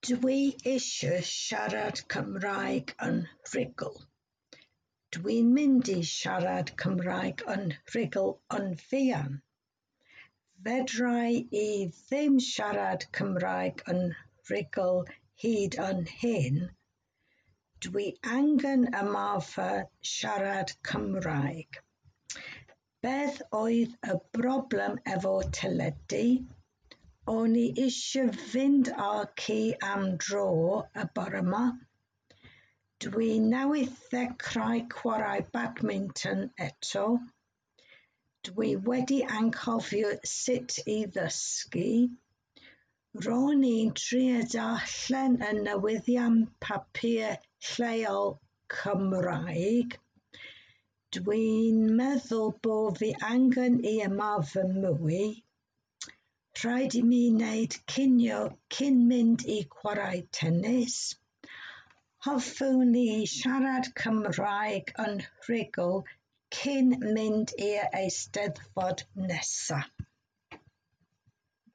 Dwi eisiau siarad Cymraeg yn rhugl. Dwi'n mynd i siarad Cymraeg yn rhugl yn fuan. Fedrai i ddim siarad Cymraeg yn rhugl hyd yn hyn. Dwi angen ymarfer siarad Cymraeg. Beth oedd y broblem efo teledu? O'n i eisiau fynd â ci am dro y bore 'ma. Dwi newydd ddechrau chwarae badminton eto. Dwi wedi anghofio sut i ddysgu. Ro'n i'n trio darllen y newyddion papur lleol Cymraeg. Dwi'n meddwl bod fi angen i ymarfer mwy. Rhaid i mi wneud cinio cyn mynd i chwarae tennis. Hoffwn i siarad Cymraeg yn rhugl cyn mynd i'r Eisteddfod nesaf.